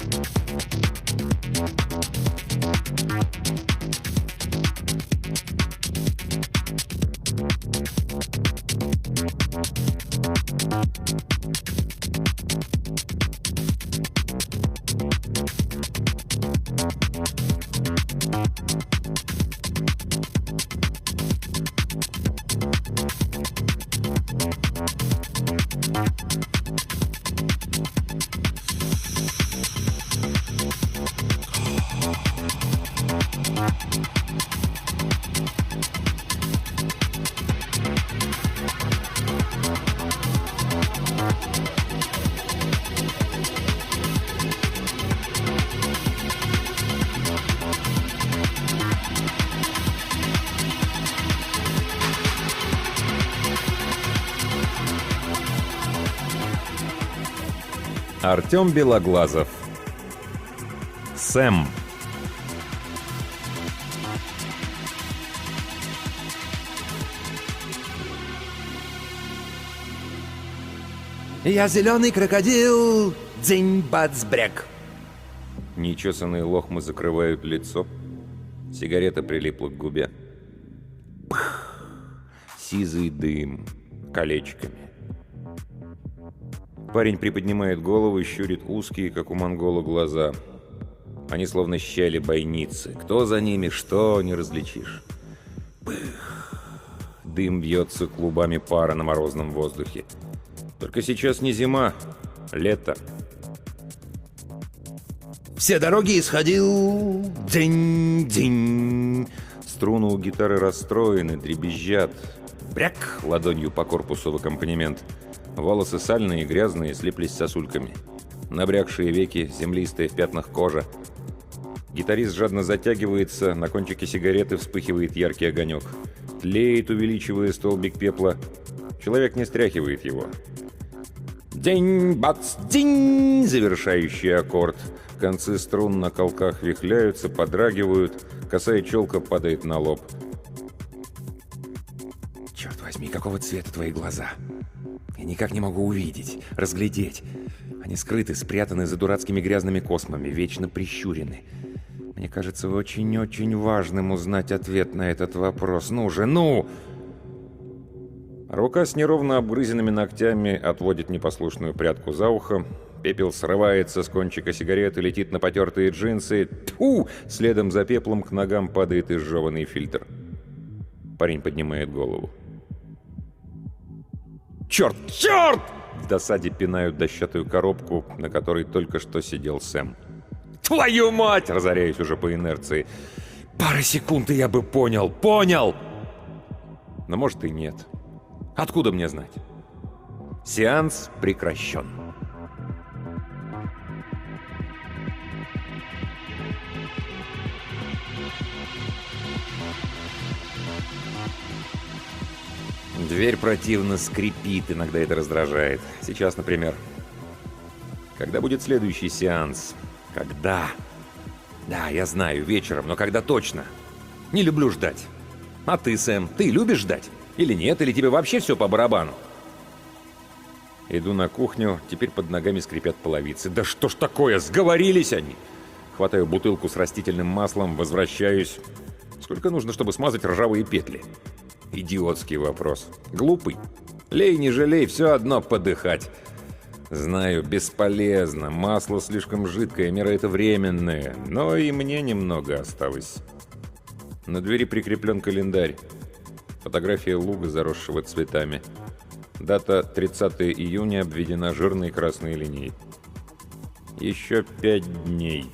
Артем Белоглазов. Сэм. Я зеленый крокодил, дзынь-бац-бряк. Нечесанные лохмы закрывают лицо. Сигарета прилипла к губе. Пх! Сизый дым колечками. Парень приподнимает голову и щурит узкие, как у монгола, глаза. Они словно щели бойницы. Кто за ними, что, не различишь. Пых! Дым бьется клубами пара на морозном воздухе. Только сейчас не зима, лето. Все дороги исходил, дзынь-дзынь. Струны у гитары расстроены, дребезжат. Бряк! Ладонью по корпусу в аккомпанемент. Волосы сальные и грязные, слиплись сосульками. Набрякшие веки, землистые в пятнах кожа. Гитарист жадно затягивается, на кончике сигареты вспыхивает яркий огонек. Тлеет, увеличивая столбик пепла. Человек не стряхивает его. День-бац-день! Завершающий аккорд. Концы струн на колках вихляются, подрагивают. Косая челка падает на лоб. Черт возьми, какого цвета твои глаза? Я никак не могу увидеть, разглядеть. Они скрыты, спрятаны за дурацкими грязными космами, вечно прищурены. Мне кажется очень-очень важным узнать ответ на этот вопрос. Ну же, ну! Рука с неровно обгрызенными ногтями отводит непослушную прядку за ухо. Пепел срывается с кончика сигареты, летит на потертые джинсы. Тьфу! Следом за пеплом к ногам падает изжеванный фильтр. Парень поднимает голову. «Черт! Черт!» В досаде пинают дощатую коробку, на которой только что сидел Сэм. «Твою мать!» — разоряюсь уже по инерции. Пара секунд, и я бы понял. Понял! Но может и нет. Откуда мне знать? Сеанс прекращен. Дверь противно скрипит, иногда это раздражает. Сейчас, например. Когда будет следующий сеанс? Когда? Да, я знаю, вечером, но когда точно? Не люблю ждать. А ты, Сэм, ты любишь ждать? Или нет? Или тебе вообще все по барабану? Иду на кухню, теперь под ногами скрипят половицы. Да что ж такое, сговорились они! Хватаю бутылку с растительным маслом, возвращаюсь. Сколько нужно, чтобы смазать ржавые петли? Идиотский вопрос. Глупый. Лей, не жалей, все одно подыхать. Знаю, бесполезно. Масло слишком жидкое, мера это временная. Но и мне немного осталось. На двери прикреплен календарь. Фотография луга, заросшего цветами. Дата 30 июня обведена жирной красной линией. Еще 5 дней.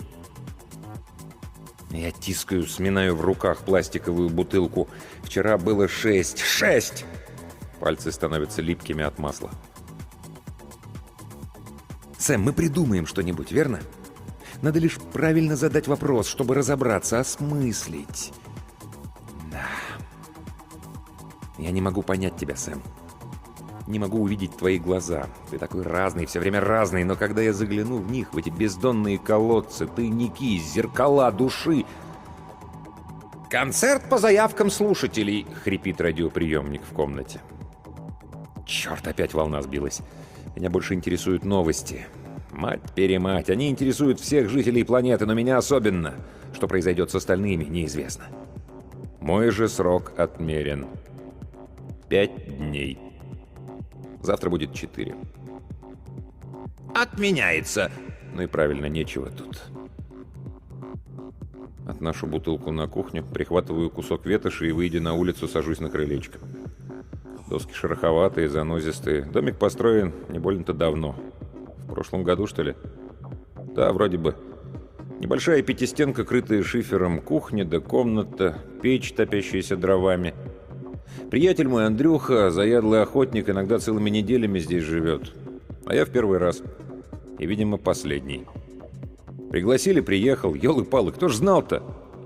Я тискаю, сминаю в руках пластиковую бутылку. Вчера было 6. 6! Пальцы становятся липкими от масла. Сэм, мы придумаем что-нибудь, верно? Надо лишь правильно задать вопрос, чтобы разобраться, осмыслить. Да. Я не могу понять тебя, Сэм. Не могу увидеть твои глаза. Ты такой разный, все время разный, но когда я загляну в них, в эти бездонные колодцы, тайники, зеркала души... «Концерт по заявкам слушателей!» — хрипит радиоприемник в комнате. Черт, опять волна сбилась. Меня больше интересуют новости. Мать-перемать, они интересуют всех жителей планеты, но меня особенно. Что произойдет с остальными, неизвестно. Мой же срок отмерен. 5 дней. Завтра будет 4. Отменяется! Ну и правильно, нечего тут. Отношу бутылку на кухню, прихватываю кусок ветоши и, выйдя на улицу, сажусь на крылечко. Доски шероховатые, занозистые. Домик построен не больно-то давно. В прошлом году, что ли? Да, вроде бы. Небольшая пятистенка, крытая шифером, кухня да комната, печь, топящаяся дровами. Приятель мой, Андрюха, заядлый охотник, иногда целыми неделями здесь живет. А я в первый раз. И, видимо, последний. Пригласили, приехал. Ёлы-палы, кто ж знал-то?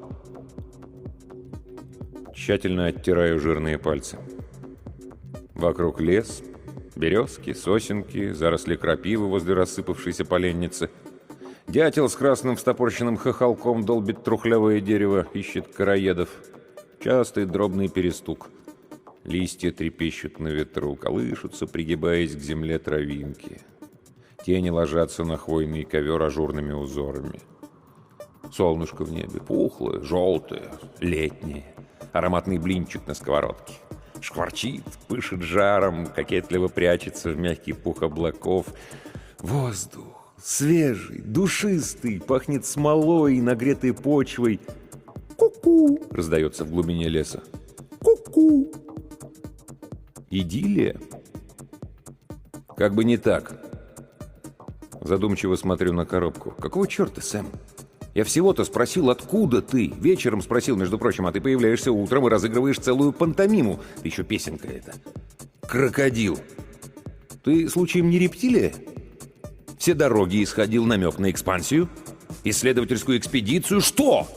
Тщательно оттираю жирные пальцы. Вокруг лес, березки, сосенки, заросли крапивы возле рассыпавшейся поленницы. Дятел с красным встопорщенным хохолком долбит трухлявое дерево, ищет короедов. Частый дробный перестук. Листья трепещут на ветру, колышутся, пригибаясь к земле травинки. Тени ложатся на хвойный ковер ажурными узорами. Солнышко в небе пухлое, желтое, летнее. Ароматный блинчик на сковородке. Шкварчит, пышет жаром, кокетливо прячется в мягкий пух облаков. Воздух свежий, душистый, пахнет смолой и нагретой почвой. «Ку-ку!» — раздается в глубине леса. «Ку-ку!» Идиллия? Как бы не так. Задумчиво смотрю на коробку. Какого черта, Сэм? Я всего-то спросил, откуда ты? Вечером спросил, между прочим, а ты появляешься утром и разыгрываешь целую пантомиму. Еще песенка эта. Крокодил. Ты, случаем, не рептилия? Все дороги исходил намек на экспансию? Исследовательскую экспедицию? Что?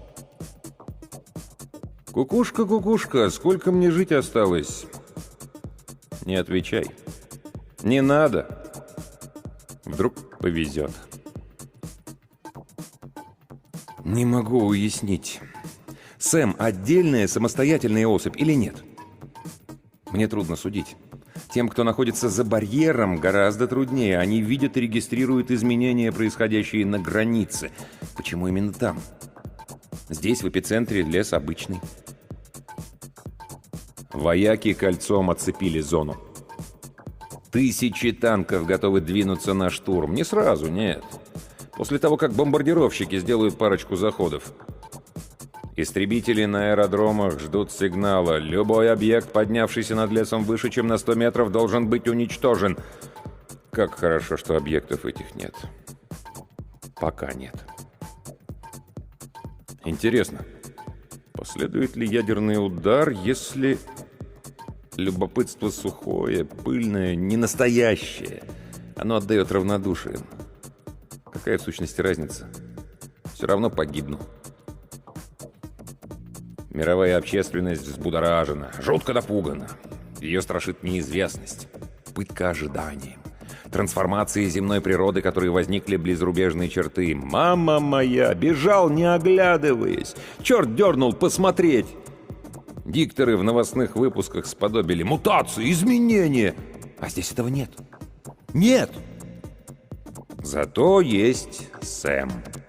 Кукушка, кукушка, сколько мне жить осталось? Не отвечай. Не надо. Вдруг повезет. Не могу уяснить. Сэм отдельная самостоятельная особь или нет? Мне трудно судить. Тем, кто находится за барьером, гораздо труднее. Они видят и регистрируют изменения, происходящие на границе. Почему именно там? Здесь, в эпицентре, лес обычный. Вояки кольцом оцепили зону. 1000 танков готовы двинуться на штурм. Не сразу, нет. После того, как бомбардировщики сделают парочку заходов. Истребители на аэродромах ждут сигнала. Любой объект, поднявшийся над лесом выше, чем на 100 метров, должен быть уничтожен. Как хорошо, что объектов этих нет. Пока нет. Интересно, последует ли ядерный удар, если... Любопытство сухое, пыльное, ненастоящее. Оно отдает равнодушием. Какая в сущности разница? Все равно погибну. Мировая общественность взбудоражена, жутко напугана. Ее страшит неизвестность, пытка ожиданием. Трансформации земной природы, которые возникли близ рубежной черты. Мама моя, бежал, не оглядываясь. Черт дернул посмотреть. Дикторы в новостных выпусках сподобили мутации, изменения. А здесь этого нет. Нет! Зато есть Сэм.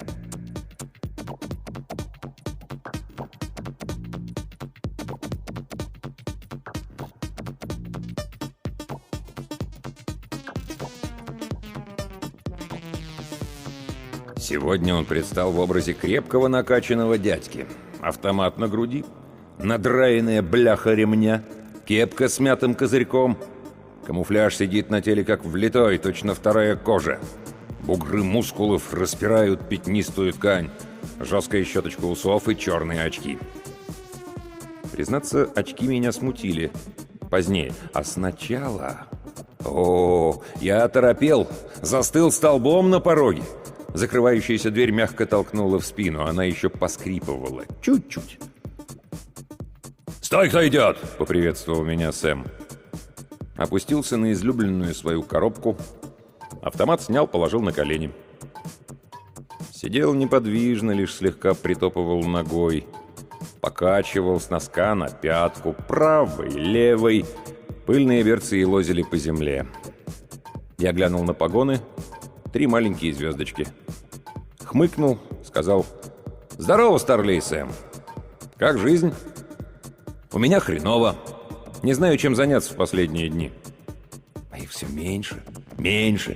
Сегодня он предстал в образе крепкого накачанного дядьки. Автомат на груди, надраенная бляха ремня, кепка с мятым козырьком. Камуфляж сидит на теле как влитой, точно вторая кожа. Бугры мускулов распирают пятнистую ткань. Жесткая щеточка усов и черные очки. Признаться, очки меня смутили. Позднее. А сначала... О, я оторопел, застыл столбом на пороге. Закрывающаяся дверь мягко толкнула в спину. Она еще поскрипывала. Чуть-чуть. «Стой, кто идет!» — поприветствовал меня Сэм. Опустился на излюбленную свою коробку. Автомат снял, положил на колени. Сидел неподвижно, лишь слегка притопывал ногой. Покачивал с носка на пятку, правой, левой. Пыльные берцы елозили по земле. Я глянул на погоны. 3 маленькие звездочки. Хмыкнул, сказал: «Здорово, Старлей Сэм. Как жизнь?» «У меня хреново. Не знаю, чем заняться в последние дни». А их все меньше, меньше.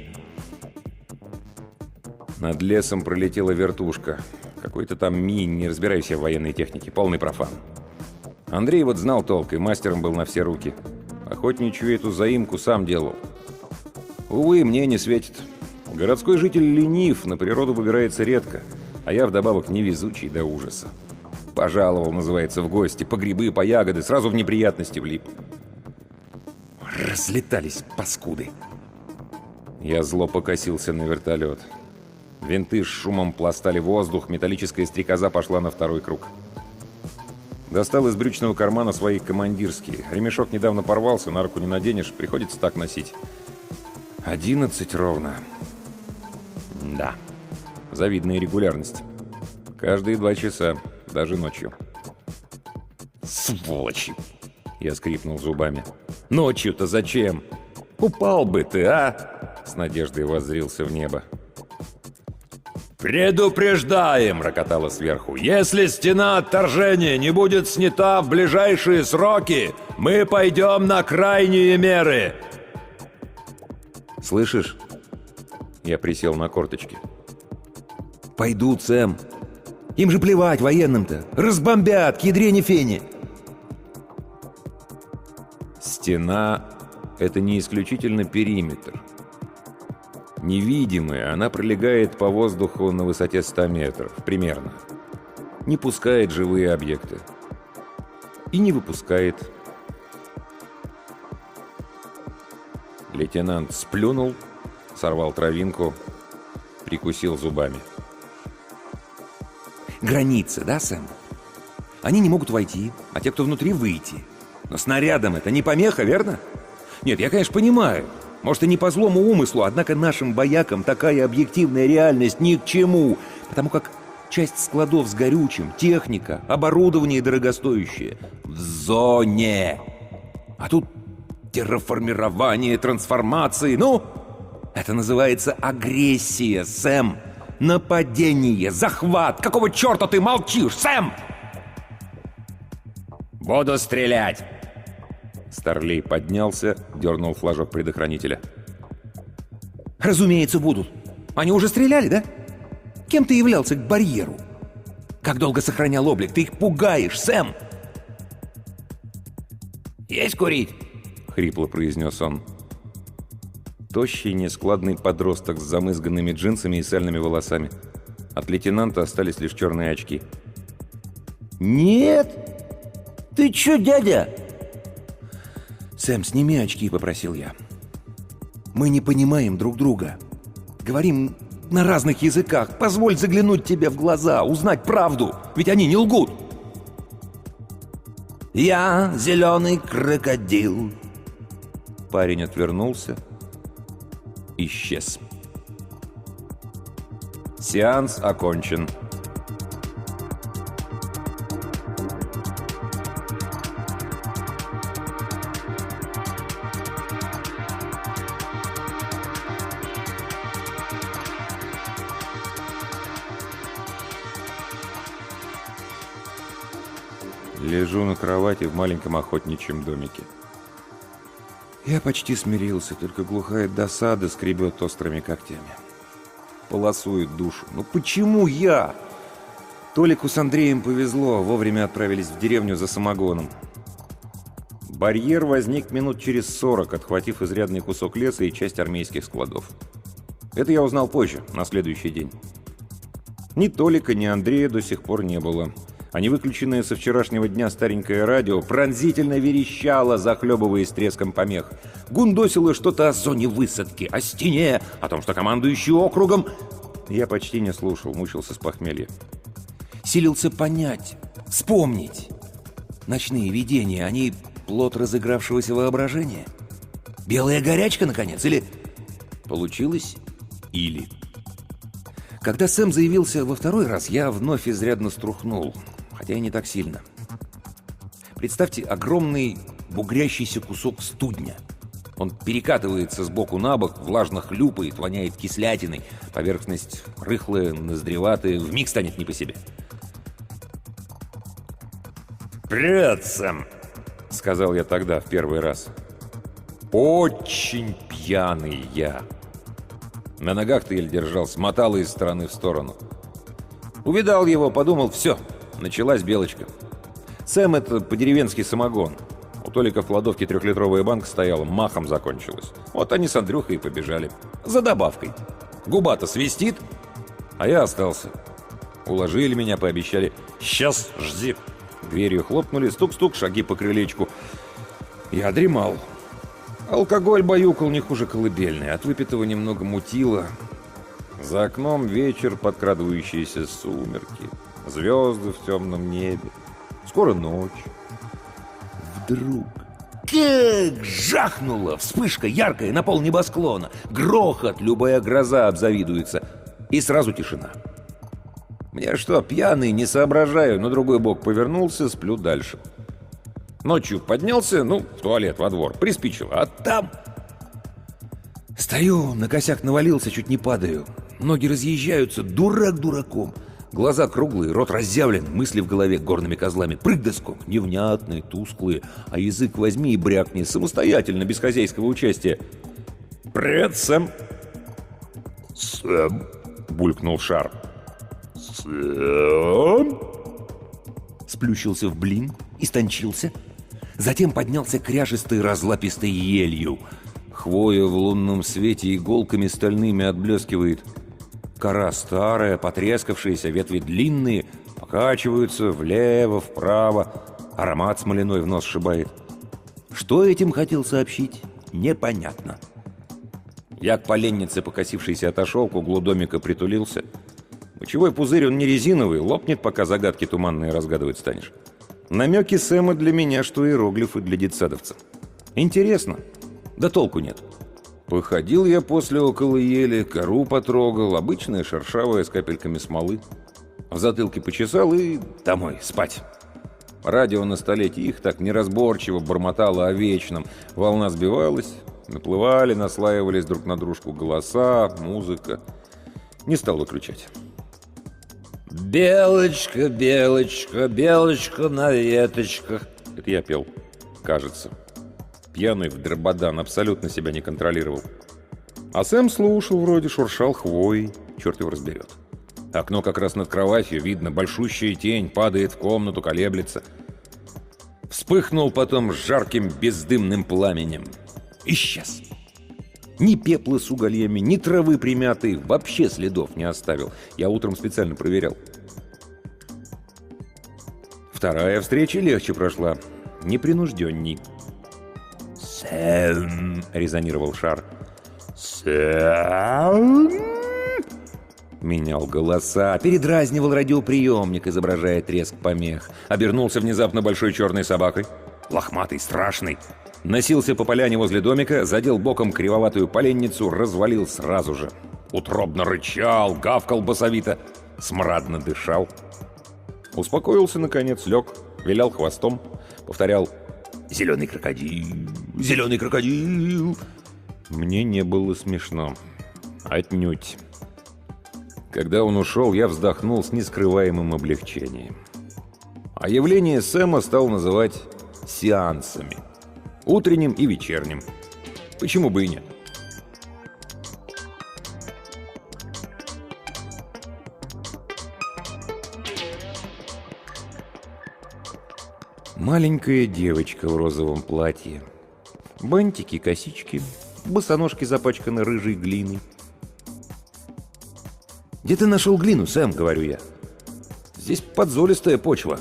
Над лесом пролетела вертушка. Какой-то там Ми, не разбираюсь я в военной технике, полный профан. Андрей вот знал толк и мастером был на все руки. Охотничью эту заимку сам делал. Увы, мне не светит. Городской житель ленив, на природу выбирается редко, а я вдобавок невезучий до ужаса. Пожаловал, называется, в гости, по грибы, по ягоды, сразу в неприятности влип. Разлетались паскуды. Я зло покосился на вертолет. Винты с шумом пластали воздух, металлическая стрекоза пошла на второй круг. Достал из брючного кармана свои командирские. Ремешок недавно порвался, на руку не наденешь, приходится так носить. 11 ровно. Да, завидная регулярность. Каждые 2 часа, даже ночью. Сволочи! Я скрипнул зубами. Ночью-то зачем? Упал бы ты, а? С надеждой воззрился в небо. «Предупреждаем!» — рокотало сверху. «Если стена отторжения не будет снята в ближайшие сроки, мы пойдем на крайние меры!» «Слышишь?» Я присел на корточки. «Пойдут, Сэм. Им же плевать, военным-то. Разбомбят, к ядрене фени!» Стена — это не исключительно периметр. Невидимая, она пролегает по воздуху на высоте 100 метров, примерно. Не пускает живые объекты. И не выпускает. Лейтенант сплюнул, сорвал травинку, прикусил зубами. Границы, да, Сэм? Они не могут войти, а те, кто внутри, выйти. Но снарядом это не помеха, верно? Нет, я, конечно, понимаю. Может, и не по злому умыслу, однако нашим боякам такая объективная реальность ни к чему, потому как часть складов с горючим, техника, оборудование дорогостоящее в зоне. А тут терраформирование, трансформации. Ну, это называется агрессия, Сэм. Нападение, захват. Какого черта ты молчишь, Сэм? Буду стрелять. Старлей поднялся, дернул флажок предохранителя. «Разумеется, будут. Они уже стреляли, да? Кем ты являлся к барьеру? Как долго сохранял облик? Ты их пугаешь, Сэм!» «Есть курить?» — хрипло произнес он. Тощий, нескладный подросток с замызганными джинсами и сальными волосами. От лейтенанта остались лишь черные очки. «Нет! Ты чё, дядя?» «Сэм, сними очки», — попросил я. «Мы не понимаем друг друга. Говорим на разных языках. Позволь заглянуть тебе в глаза, узнать правду, ведь они не лгут». «Я зеленый крокодил». Парень отвернулся. Исчез. Сеанс окончен. Лежу на кровати в маленьком охотничьем домике. Я почти смирился, только глухая досада скребет острыми когтями. Полосует душу. Ну почему я? Толику с Андреем повезло, вовремя отправились в деревню за самогоном. Барьер возник минут через 40, отхватив изрядный кусок леса и часть армейских складов. Это я узнал позже, на следующий день. Ни Толика, ни Андрея до сих пор не было. А невыключенное со вчерашнего дня старенькое радио пронзительно верещало, захлебываясь треском помех. Гундосило что-то о зоне высадки, о стене, о том, что командующий округом... Я почти не слушал, мучился с похмелья. Силился понять, вспомнить. Ночные видения, они плод разыгравшегося воображения? Белая горячка, наконец, или... Получилось или... Когда Сэм заявился во второй раз, я вновь изрядно струхнул. Хотя и не так сильно. Представьте огромный бугрящийся кусок студня. Он перекатывается с боку на бок, влажно хлюпает, воняет кислятиной. Поверхность рыхлая, ноздреватая, вмиг станет не по себе. «Привет, Сэм!» — сказал я тогда в первый раз. Очень пьяный я. На ногах-то еле держался, мотал из стороны в сторону. Увидал его, подумал, все, началась белочка. Сэм — это по-деревенски самогон. У Толика в кладовке 3-литровая банка стояла, махом закончилась. Вот они с Андрюхой и побежали. За добавкой. Губа-то свистит, а я остался. Уложили меня, пообещали. «Сейчас, жди». Дверью хлопнули, стук-стук, шаги по крылечку. Я дремал. Алкоголь баюкал не хуже колыбельной. От выпитого немного мутило. За окном вечер, подкрадывающиеся сумерки. Звезды в темном небе. Скоро ночь. Вдруг как жахнула вспышка яркая на пол небосклона. Грохот, любая гроза обзавидуется. И сразу тишина. Мне что, пьяный, не соображаю, на другой бок повернулся, сплю дальше. Ночью поднялся, в туалет, во двор, приспичило, а там... Стою, на косяк навалился, чуть не падаю. Ноги разъезжаются, дурак дураком. Глаза круглые, рот разъявлен, мысли в голове горными козлами. Прыг да скок, невнятные, тусклые. А язык возьми и брякни, самостоятельно, без хозяйского участия. «Привет, Сэм!» «Сэм!» — булькнул Шар. «Сэм!» Сплющился в блин, истончился. Затем поднялся кряжестой разлапистой елью. Хвоя в лунном свете иголками стальными отблескивает. Кора старая, потрескавшаяся, ветви длинные, покачиваются влево, вправо. Аромат смоляной в нос шибает. Что этим хотел сообщить, непонятно. Я к поленнице, покосившейся, отошел, к углу домика притулился. Мочевой пузырь, он не резиновый, лопнет, пока загадки туманные разгадывать станешь. Намеки Сэма для меня, что иероглифы для детсадовца. Интересно, да толку нет. Походил я после около ели, кору потрогал, обычная шершавая с капельками смолы. В затылке почесал и домой, спать. Радио на столе тихо, так неразборчиво бормотало о вечном. Волна сбивалась, наплывали, наслаивались друг на дружку голоса, музыка. Не стал выключать. «Белочка, белочка, белочка на веточках». Это я пел, кажется. Пьяный в дрободан, абсолютно себя не контролировал. А Сэм слушал вроде, шуршал хвоей, черт его разберет. Окно как раз над кроватью, видно, большущая тень, падает в комнату, колеблется. Вспыхнул потом жарким бездымным пламенем. Исчез. Ни пепла с угольями, ни травы примятой, вообще следов не оставил. Я утром специально проверял. Вторая встреча легче прошла, непринужденней. «Сэм!» — резонировал Шар. «Сэм!» Менял голоса, передразнивал радиоприемник, изображая треск помех. Обернулся внезапно большой черной собакой. Лохматый, страшный. Носился по поляне возле домика, задел боком кривоватую поленницу, развалил сразу же. Утробно рычал, гавкал басовито, смрадно дышал. Успокоился, наконец, лег, вилял хвостом, повторял «Зеленый крокодил! Зеленый крокодил!» Мне не было смешно. Отнюдь. Когда он ушел, я вздохнул с нескрываемым облегчением. А явление Сэма стал называть сеансами. Утренним и вечерним. Почему бы и нет? Маленькая девочка в розовом платье. Бантики, косички, босоножки запачканы рыжей глиной. «Где ты нашел глину, Сэм?» — говорю я. «Здесь подзолистая почва».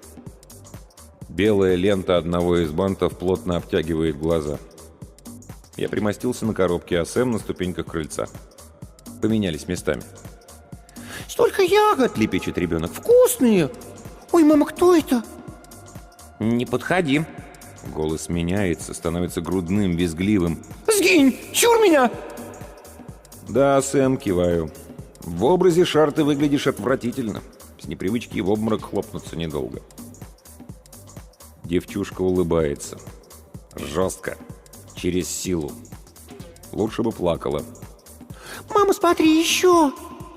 Белая лента одного из бантов плотно обтягивает глаза. Я примостился на коробке, а Сэм на ступеньках крыльца. Поменялись местами. «Столько ягод!» — лепечет ребенок. «Вкусные! Ой, мама, кто это?» «Не подходи!» Голос меняется, становится грудным, визгливым. «Сгинь! Чур меня!» «Да, Сэм», — киваю. «В образе Шар ты выглядишь отвратительно. С непривычки в обморок хлопнуться недолго». Девчушка улыбается. Жестко. Через силу. Лучше бы плакала. Мама, смотри, еще!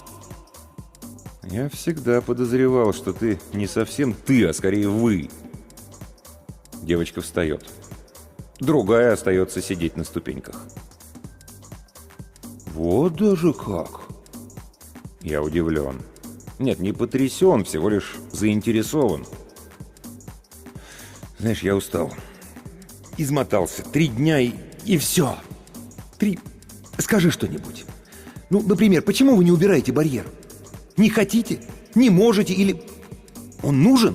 Я всегда подозревал, что ты не совсем ты, а скорее вы. Девочка встает. Другая остается сидеть на ступеньках. Вот даже как! Я удивлен. Нет, не потрясен, всего лишь заинтересован. Знаешь, я устал. Измотался. 3 дня и все. Скажи что-нибудь. Ну, например, почему вы не убираете барьер? Не хотите? Не можете? Или он нужен?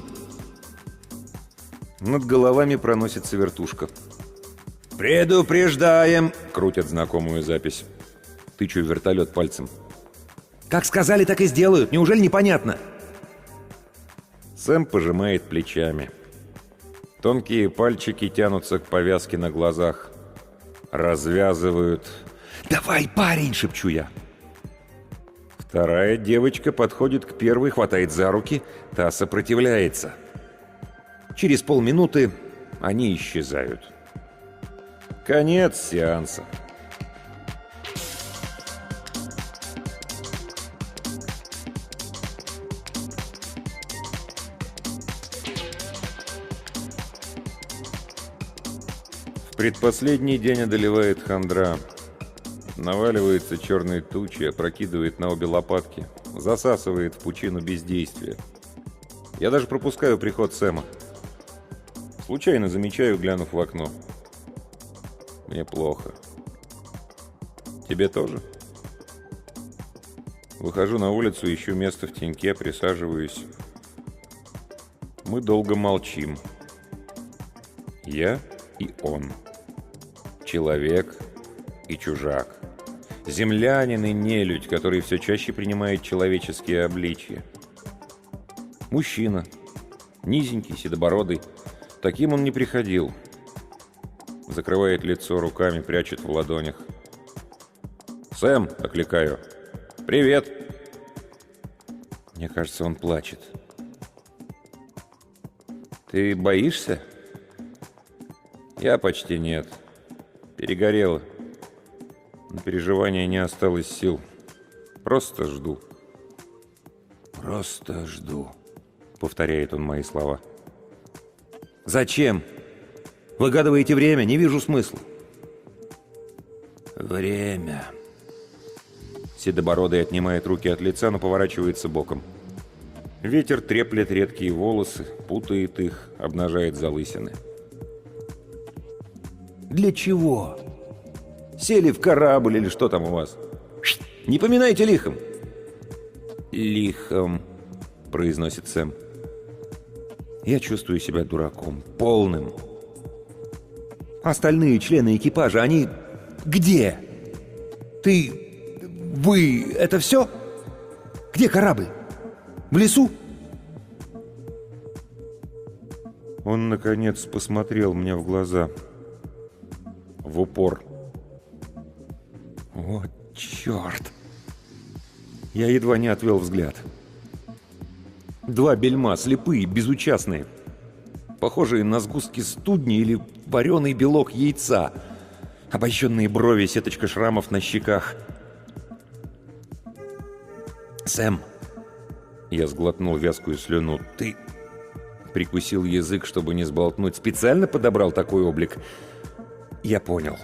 Над головами проносится вертушка. «Предупреждаем!» — крутят знакомую запись. Тычу в вертолет пальцем. Как сказали, так и сделают. Неужели непонятно? Сэм пожимает плечами. Тонкие пальчики тянутся к повязке на глазах. Развязывают. «Давай, парень!» — шепчу я. Вторая девочка подходит к первой, хватает за руки. Та сопротивляется. Через полминуты они исчезают. Конец сеанса. В предпоследний день одолевает хандра. Наваливается черной тучей, опрокидывает на обе лопатки, засасывает в пучину бездействия. Я даже пропускаю приход Сэма. Случайно замечаю, глянув в окно. Мне плохо. Тебе тоже? Выхожу на улицу, ищу место в теньке, присаживаюсь. Мы долго молчим. Я и он. Человек и чужак. Землянин и нелюдь, который все чаще принимает человеческие обличья. Мужчина. Низенький, седобородый. Таким он не приходил. Закрывает лицо руками, прячет в ладонях. «Сэм!» — окликаю. «Привет!» Мне кажется, он плачет. «Ты боишься?» «Я почти нет. Перегорела. На переживания не осталось сил. Просто жду». «Просто жду», — повторяет он мои слова. «Зачем? Выгадываете время? Не вижу смысла». «Время». Седобородый отнимает руки от лица, но поворачивается боком. Ветер треплет редкие волосы, путает их, обнажает залысины. «Для чего? Сели в корабль или что там у вас? Не поминайте лихом!» «Лихом», — произносит Сэм. Я чувствую себя дураком, полным. Остальные члены экипажа, они где? Вы, это все? Где корабль? В лесу?» Он, наконец, посмотрел мне в глаза. В упор. «О, черт!» Я едва не отвел взгляд. 2 бельма, слепые, безучастные. Похожие на сгустки студни или вареный белок яйца. Обожженные брови, сеточка шрамов на щеках. «Сэм!» Я сглотнул вязкую слюну. «Ты...» Прикусил язык, чтобы не сболтнуть. Специально подобрал такой облик. Я понял.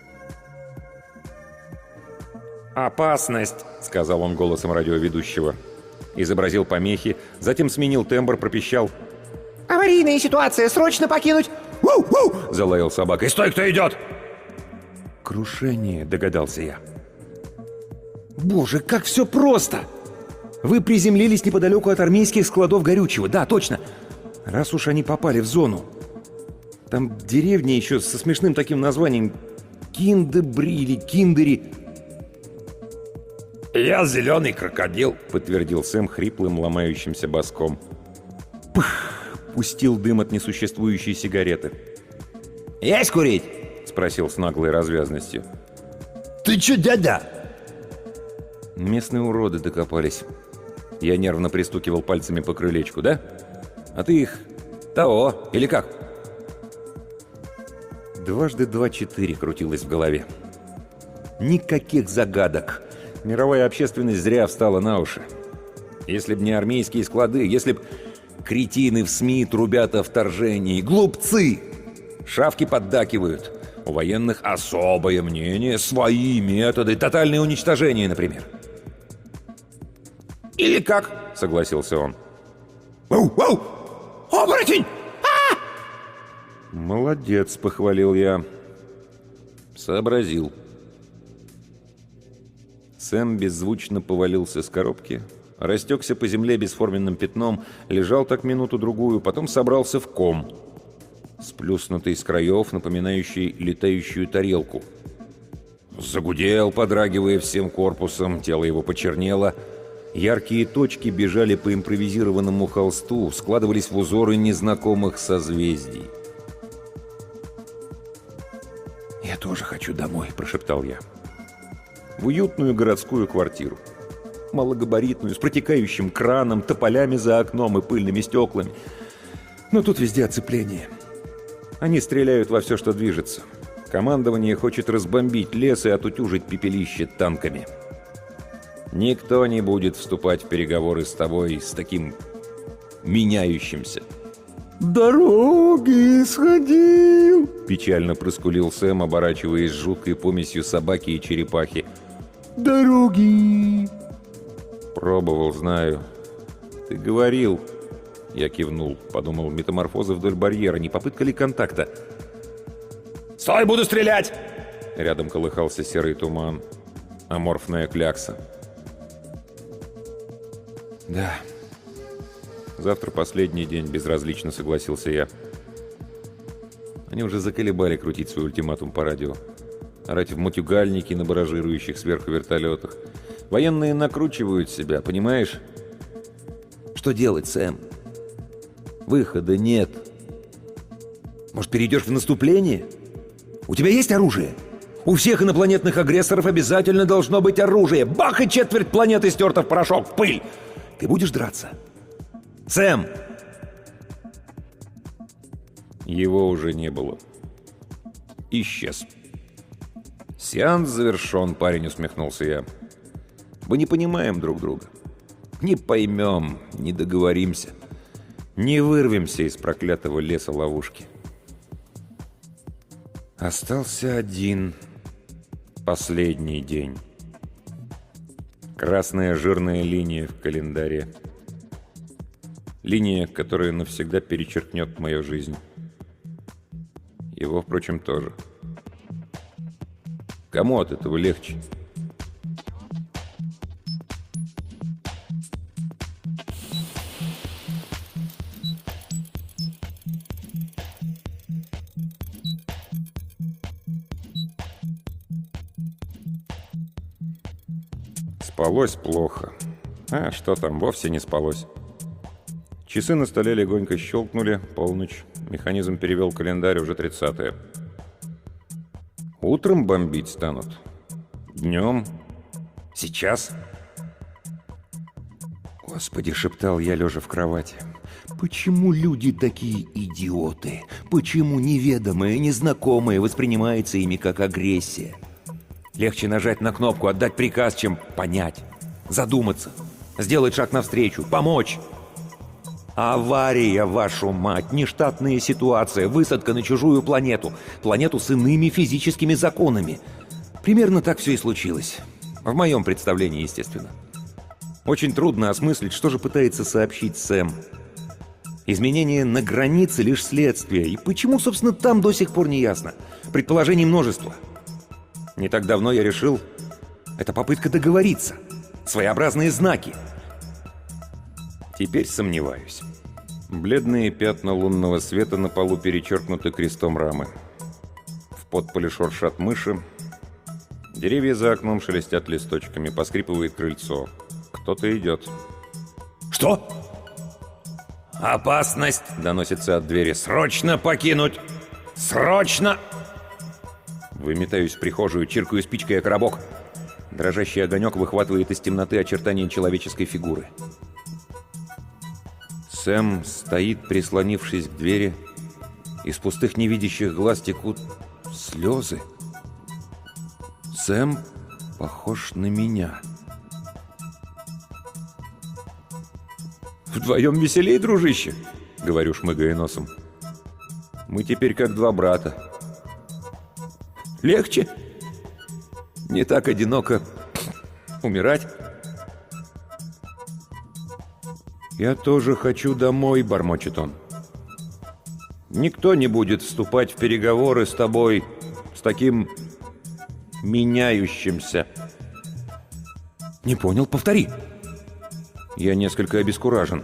«Опасность!» — сказал он голосом радиоведущего. Изобразил помехи, затем сменил тембр, пропищал. «Аварийная ситуация! Срочно покинуть!» — залаял собакой. «Стой, кто идет!» «Крушение», — догадался я. «Боже, как все просто! Вы приземлились неподалеку от армейских складов горючего. Да, точно. Раз уж они попали в зону. Там деревня еще со смешным таким названием. Киндебри или Киндери». «Я зеленый крокодил», — подтвердил Сэм хриплым, ломающимся баском. «Пых!» — пустил дым от несуществующей сигареты. «Есть курить?» — спросил с наглой развязностью. «Ты че, дядя?» Местные уроды докопались. Я нервно пристукивал пальцами по крылечку. «Да? А ты их... того, или как?» Дважды два 4 крутилось в голове. Никаких загадок. Мировая общественность зря встала на уши. Если б не армейские склады, если б кретины в СМИ трубят о вторжении, глупцы! Шавки поддакивают. У военных особое мнение, свои методы, тотальное уничтожение, например. «Или как?» — согласился он. «Оу! Оу! Оборотень! А!» «Молодец», — похвалил я. Сообразил. Сэм беззвучно повалился с коробки, растекся по земле бесформенным пятном, лежал так минуту-другую, потом собрался в ком, сплюснутый с краев, напоминающий летающую тарелку. Загудел, подрагивая всем корпусом, тело его почернело. Яркие точки бежали по импровизированному холсту, складывались в узоры незнакомых созвездий. «Я тоже хочу домой», — прошептал я. В уютную городскую квартиру. Малогабаритную, с протекающим краном, тополями за окном и пыльными стеклами. Но тут везде оцепление. Они стреляют во все, что движется. Командование хочет разбомбить лес и отутюжить пепелище танками. Никто не будет вступать в переговоры с тобой с таким меняющимся. «Дороги сходил!» — печально проскулил Сэм, оборачиваясь жуткой помесью собаки и черепахи. «Дороги!» «Пробовал, знаю. Ты говорил...» Я кивнул, подумал, метаморфоза вдоль барьера, не попытка ли контакта? «Стой, буду стрелять!» Рядом колыхался серый туман. Аморфная клякса. «Да. Завтра последний день», — безразлично согласился я. Они уже заколебали крутить свой ультиматум по радио. Орать в матюгальнике на баражирующих сверху вертолетах. Военные накручивают себя, понимаешь? Что делать, Сэм? Выхода нет. Может, перейдешь в наступление? У тебя есть оружие? У всех инопланетных агрессоров обязательно должно быть оружие. Бах, и четверть планеты стерта в порошок, в пыль. Ты будешь драться? Сэм! Его уже не было. Исчез. «Сеанс завершен», — парень усмехнулся я. «Мы не понимаем друг друга. Не поймем, не договоримся. Не вырвемся из проклятого леса ловушки». Остался один последний день. Красная жирная линия в календаре. Линия, которая навсегда перечеркнет мою жизнь. Его, впрочем, тоже. Кому от этого легче? Спалось плохо. А что там, вовсе не спалось. Часы на столе легонько щелкнули, полночь. Механизм перевел календарь, уже 30-е. Утром бомбить станут? Днем? Сейчас? Господи, шептал я, лежа в кровати. Почему люди такие идиоты? Почему неведомое, незнакомое воспринимается ими как агрессия? Легче нажать на кнопку, отдать приказ, чем понять, задуматься, сделать шаг навстречу, помочь. Авария, вашу мать, нештатная ситуация, высадка на чужую планету. Планету с иными физическими законами. Примерно так все и случилось. В моем представлении, естественно. Очень трудно осмыслить, что же пытается сообщить Сэм. Изменение на границе лишь следствие. И почему, собственно, там до сих пор не ясно. Предположений множество. Не так давно я решил, это попытка договориться. Своеобразные знаки. Теперь сомневаюсь. Бледные пятна лунного света на полу перечеркнуты крестом рамы. В подполе шуршат мыши. Деревья за окном шелестят листочками. Поскрипывает крыльцо. Кто-то идет. «Что?» «Опасность!» — доносится от двери. «Срочно покинуть! Срочно!» Выметаюсь в прихожую, чиркаю спичкой о коробок. Дрожащий огонек выхватывает из темноты очертания человеческой фигуры. Сэм стоит, прислонившись к двери. Из пустых невидящих глаз текут слезы. Сэм похож на меня. «Вдвоем веселей, дружище», — говорю, шмыгая носом. «Мы теперь как два брата». «Легче? Не так одиноко умирать?» «Я тоже хочу домой», — бормочет он. «Никто не будет вступать в переговоры с тобой, с таким меняющимся». «Не понял, повтори». Я несколько обескуражен.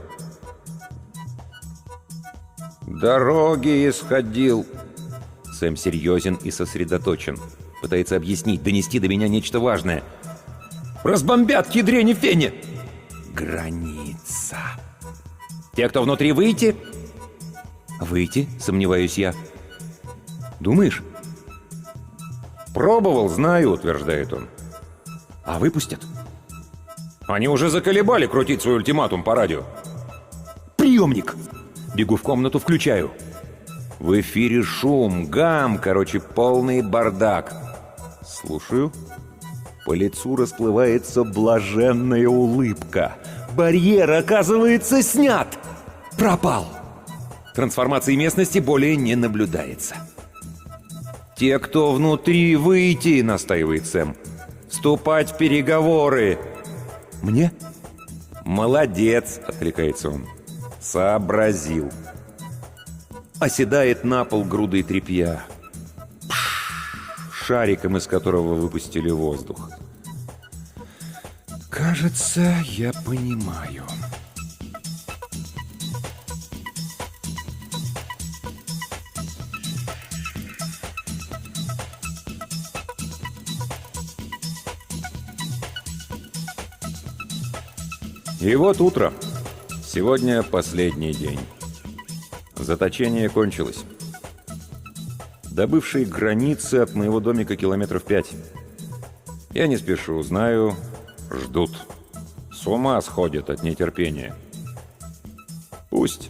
«Дороги исходил». Сэм серьезен и сосредоточен. Пытается объяснить, донести до меня нечто важное. «Разбомбят к ядрене фене!» «Граница». «Те, кто внутри, выйти?» «Выйти?» — сомневаюсь я. «Думаешь?» «Пробовал, знаю», — утверждает он. «А выпустят?» «Они уже заколебали крутить свой ультиматум по радио». «Приемник!» Бегу в комнату, включаю. В эфире шум, гам, короче, полный бардак. Слушаю. По лицу расплывается блаженная улыбка. Барьер, оказывается, снят. Пропал. Трансформации местности более не наблюдается. «Те, кто внутри, выйти», — настаивает Сэм. «Вступать в переговоры». «Мне?» «Молодец», — откликается он. «Сообразил». Оседает на пол грудой тряпья. Шариком, из которого выпустили воздух. «Кажется, я понимаю». И вот утро. Сегодня последний день. Заточение кончилось. До бывшей границы от моего домика километров 5. Я не спешу, знаю, ждут. С ума сходят от нетерпения. Пусть.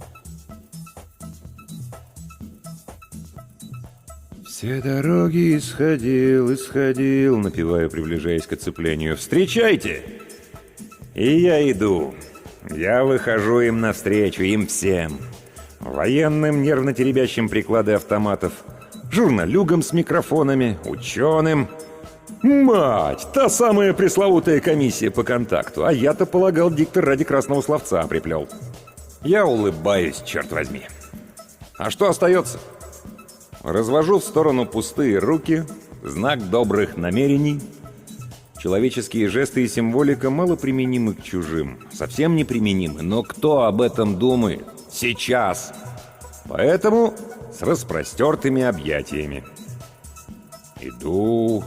«Все дороги исходил», напеваю, приближаясь к оцеплению. «Встречайте!» И я иду. Я выхожу им навстречу, им всем. Военным, нервно теребящим приклады автоматов, журналюгам с микрофонами, ученым. Мать! Та самая пресловутая комиссия по контакту. А я-то полагал, диктор ради красного словца приплел. Я улыбаюсь, черт возьми. А что остается? Развожу в сторону пустые руки, знак добрых намерений. Человеческие жесты и символика мало применимы к чужим. Совсем неприменимы. Но кто об этом думает? Сейчас. Поэтому с распростертыми объятиями. Иду.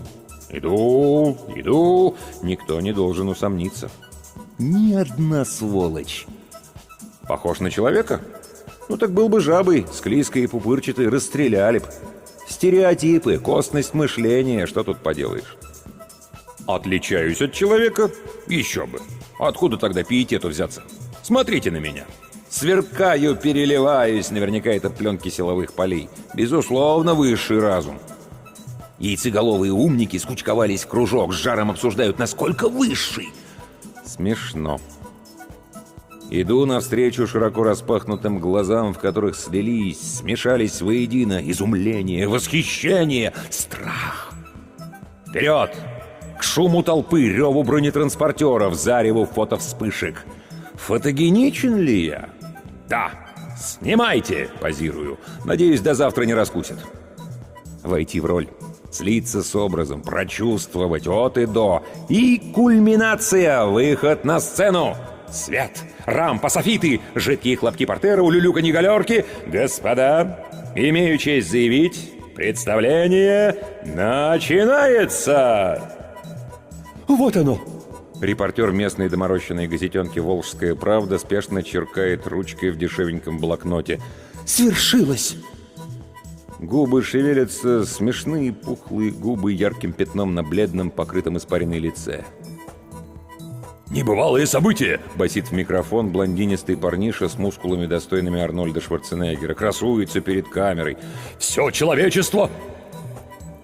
Никто не должен усомниться. Ни одна сволочь. Похож на человека? Ну так был бы жабой, склизкой и пупырчатой, расстреляли б. Стереотипы, косность мышления, что тут поделаешь? Отличаюсь от человека? Еще бы. Откуда тогда пиетету взяться? Смотрите на меня. Сверкаю, переливаюсь, наверняка это пленки силовых полей. Безусловно, высший разум. Яйцеголовые умники скучковались в кружок, с жаром обсуждают, насколько высший. Смешно. Иду навстречу широко распахнутым глазам, в которых слились, смешались воедино изумление, восхищение, страх. Вперед! К шуму толпы, реву бронетранспортеров, зареву фотовспышек. Фотогеничен ли я? Да. Снимайте, позирую. Надеюсь, до завтра не раскусят. Войти в роль, слиться с образом, прочувствовать от и до. И кульминация, выход на сцену. Свет, рампа, софиты, жидкие хлопки портера, улюлюканье галерки. Господа, имею честь заявить, представление начинается! Вот оно! Репортер местной доморощенной газетенки «Волжская правда» спешно черкает ручкой в дешевеньком блокноте. Свершилось! Губы шевелятся, смешные пухлые губы ярким пятном на бледном, покрытом испаренной лице. «Небывалые события!» — басит в микрофон блондинистый парниша с мускулами, достойными Арнольда Шварценеггера. Красуется перед камерой. «Все человечество!»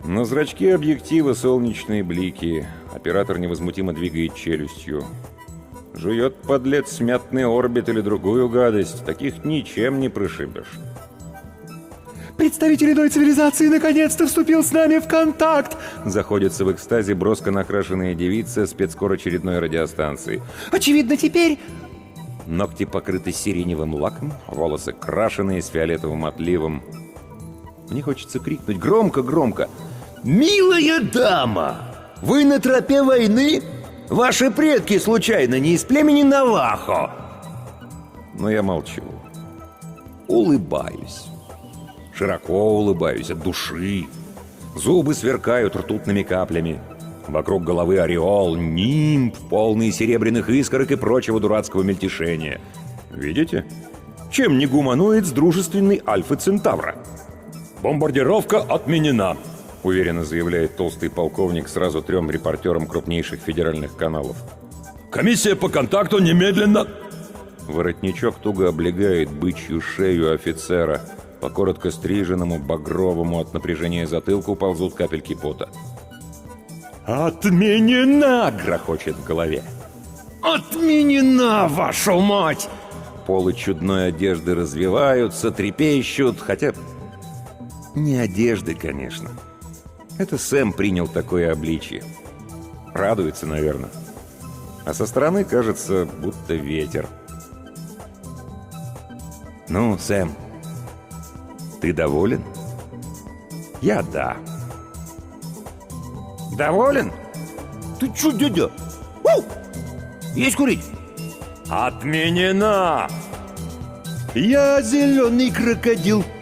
На зрачке объектива солнечные блики. Оператор невозмутимо двигает челюстью. Жует подлец смятный орбит или другую гадость. Таких ничем не пришибешь. «Представитель иной цивилизации наконец-то вступил с нами в контакт!» Заходится в экстазе броско накрашенная девица спецкор очередной радиостанции. «Очевидно, теперь...» Ногти покрыты сиреневым лаком, волосы крашеные с фиолетовым отливом. Мне хочется крикнуть громко-громко. «Милая дама! Вы на тропе войны? Ваши предки, случайно, не из племени Навахо?» Но я молчу. Улыбаюсь. Широко улыбаюсь от души. Зубы сверкают ртутными каплями. Вокруг головы ореол, нимб, полный серебряных искорок и прочего дурацкого мельтешения. Видите? Чем не гуманоид с дружественной Альфы Центавра? «Бомбардировка отменена», — уверенно заявляет толстый полковник сразу 3 репортерам крупнейших федеральных каналов. «Комиссия по контакту немедленно...» Воротничок туго облегает бычью шею офицера. По коротко стриженному, багровому от напряжения затылку ползут капельки пота. «Отменена!» — грохочет в голове. «Отменена, вашу мать!» Полы чудной одежды развиваются, трепещут, хотя... Не одежды, конечно. Это Сэм принял такое обличие. Радуется, наверное. А со стороны кажется, будто ветер. «Ну, Сэм, ты доволен?» «Я да». «Доволен? Ты чё, дядя? Уу! Есть курить?» «Отменена!» «Я зеленый крокодил,